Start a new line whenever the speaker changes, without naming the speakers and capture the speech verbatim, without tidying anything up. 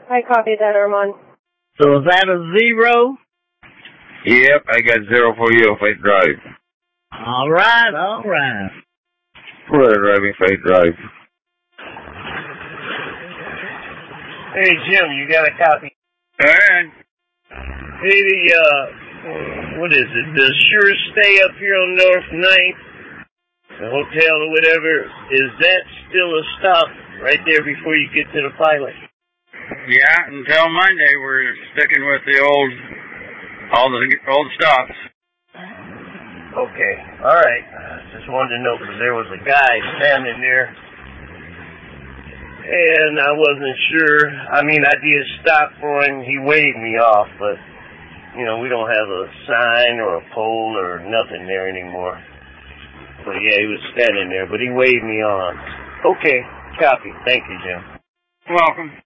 I copied that, Armand.
So is that a zero?
Yep, I got zero for you if I drive.
All right, all right.
For driving if I drive.
Hey, Jim, you got a copy?
Alright.
Hey, the, uh, what is it? The Sure Stay up here on North ninth, the hotel or whatever, is that still a stop right there before you get to the pilot?
Yeah, until Monday we're sticking with the old, all the old stops.
Okay, alright. Just wanted to know because there was a guy standing there and I wasn't sure. I mean, I did stop for him. He waved me off, but, you know, we don't have a sign or a pole or nothing there anymore. But, yeah, he was standing there, but he waved me on. Okay, copy. Thank you, Jim.
Welcome.